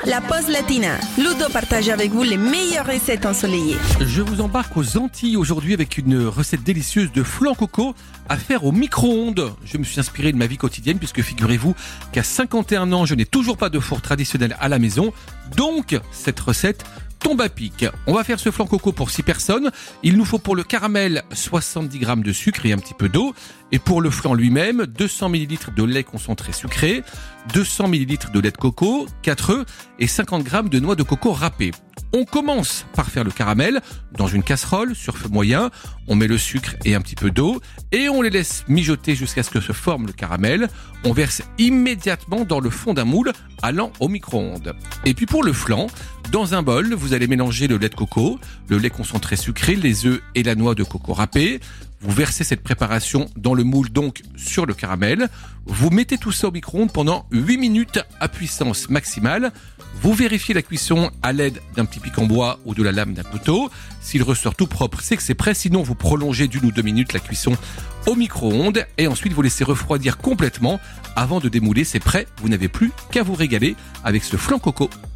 la pause latina. Ludo partage avec vous les meilleures recettes ensoleillées. Je vous embarque aux Antilles aujourd'hui avec une recette délicieuse de flan coco à faire au micro-ondes. Je me suis inspiré de ma vie quotidienne puisque figurez-vous qu'à 51 ans, je n'ai toujours pas de four traditionnel à la maison. Donc, cette recette tombe à pic. On va faire ce flan coco pour 6 personnes. Il nous faut pour le caramel 70 g de sucre et un petit peu d'eau. Et pour le flan lui-même, 200 ml de lait concentré sucré, 200 ml de lait de coco, 4 œufs et 50 g de noix de coco râpées. On commence par faire le caramel dans une casserole sur feu moyen. On met le sucre et un petit peu d'eau et on les laisse mijoter jusqu'à ce que se forme le caramel. On verse immédiatement dans le fond d'un moule allant au micro-ondes. Et puis pour le flan, dans un bol, vous allez mélanger le lait de coco, le lait concentré sucré, les œufs et la noix de coco râpée. Vous versez cette préparation dans le moule, donc sur le caramel. Vous mettez tout ça au micro-ondes pendant 8 minutes à puissance maximale. Vous vérifiez la cuisson à l'aide d'un petit pic en bois ou de la lame d'un couteau. S'il ressort tout propre, c'est que c'est prêt. Sinon, vous prolongez d'1 ou 2 minutes la cuisson au micro-ondes et ensuite vous laissez refroidir complètement avant de démouler. C'est prêt. Vous n'avez plus qu'à vous régaler avec ce flan coco.